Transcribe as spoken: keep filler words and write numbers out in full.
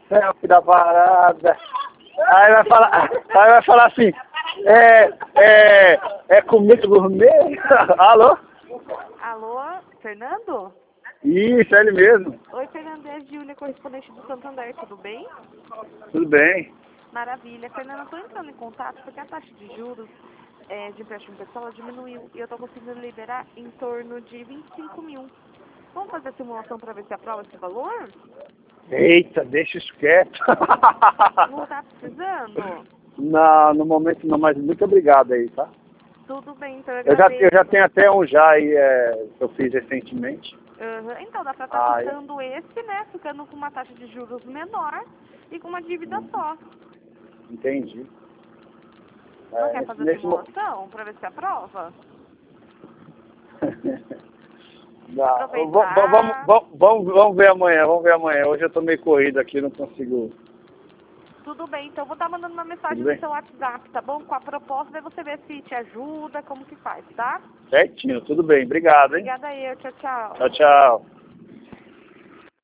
céu, que da parada. Aí vai falar, aí vai falar assim, é, é, é comida gourmet? Alô? Alô, Fernando? Isso, é ele mesmo. Oi, Fernando, é a Júlia, correspondente do Santander, tudo bem? Tudo bem. Maravilha. Fernando, eu estou entrando em contato porque a taxa de juros é, de empréstimo pessoal diminuiu e eu estou conseguindo liberar em torno de vinte e cinco mil. Vamos fazer a simulação para ver se aprova esse valor? Eita, deixa isso quieto. Não está precisando? Não, no momento não, mas muito obrigado aí, tá? Tudo bem, então eu Eu já, agradeço. eu já tenho até um já aí, é, que eu fiz recentemente. Uhum. Então dá para estar Ah, é. quitando esse, né? Ficando com uma taxa de juros menor e com uma dívida só. Entendi. Não É, quer nesse, fazer a nesse mo- simulação para ver se aprova? Não, Aproveitar. vamos, vamos, vamos, vamos, vamos ver amanhã, vamos ver amanhã. Hoje eu tô meio corrido aqui, não consigo. Tudo bem, então eu vou estar mandando uma mensagem Tudo no bem? seu WhatsApp, tá bom? Com a proposta, daí você vê se te ajuda, como que faz, tá? Certinho, tudo bem. Obrigado, hein? Obrigada aí, tchau, tchau. Tchau, tchau.